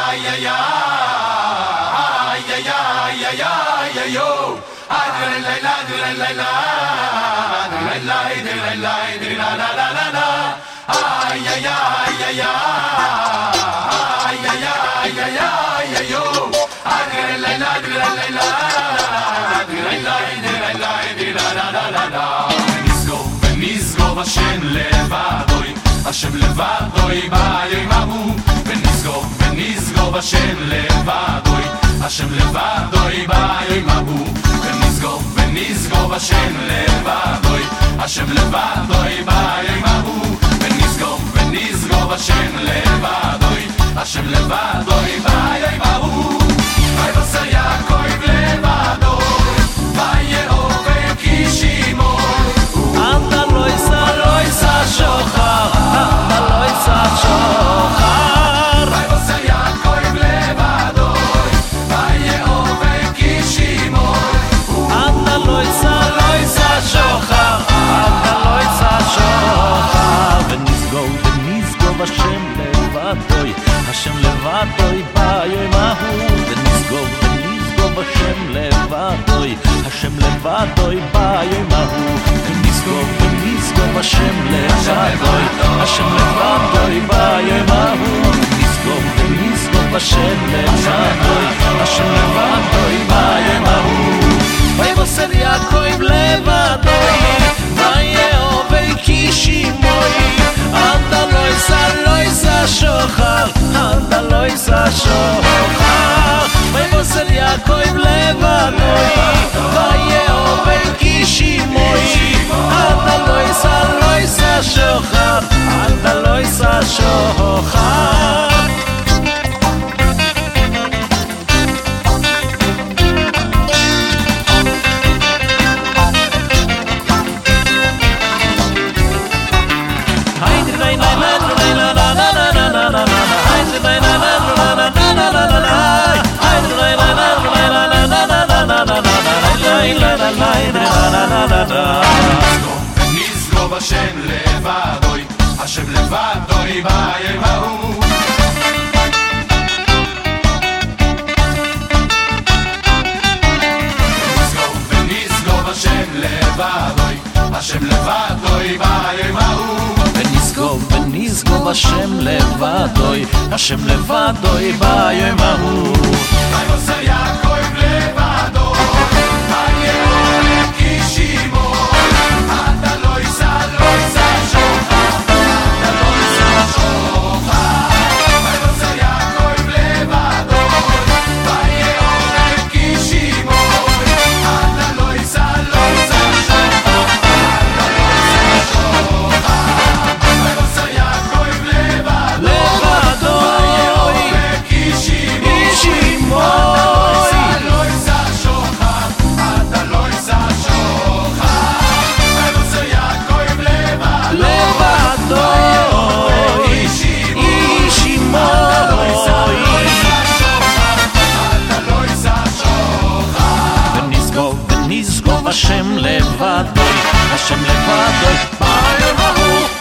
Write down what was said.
השם לבדוי, השם לבדוי ביום ההוא, ונשגוב השם לבדוי, השם לבדוי ביום ההוא, ונשגוב השם לבדוי, השם לבדוי ביום ההוא, ונשגוב השם לבדוי, השם לבדוי ביום ההוא. ויבשר יעקב לבדוי, ויאהב כי שמו אתה לא יישא שוחר, אתה לא יישא שוחר. ויבשר יעקב לבדוי, ויאהב כי שמו אתה לא יישא שוחר, אתה לא יישא שוחר. ונשגוב השם לבדוי, השם לבדוי ביום ההוא, ונשגוב השם לבדוי, השם לבדוי ביום ההוא, ונשגוב השם לבדוי, השם לבדוי ביום ההוא, ונשגוב השם לבדוי, השם לבדוי ביום ההוא. ויבשר יעקב לבדוי, ויאהב כי שמו אתה לא יישא שוחר, אתה לא יישא שוחר. ויבשר יעקב לבדוי, ויאהב כי שמו אתה לא יישא שוחר, אתה לא יישא שוחר. ונשגוב השם לבדוי, השם לבדוי ביום ההוא, ונשגוב השם לבדוי, השם לבדוי ביום ההוא, ונשגוב השם לבדוי, השם לבדוי ביום ההוא. ויבשר יעקב לבדוי, ויאהב כי שמו אתה לא יישא שוחר, אתה לא יישא שוחר. ויבשר יעקב לבדוי, ויאהב כי שמו אתה לא יישא שוחר, אתה לא יישא שוחר. ויבשר יעקב לבדוי, ויאהב כי שמו השם לבדוי, השם לבדוי ביום ההוא.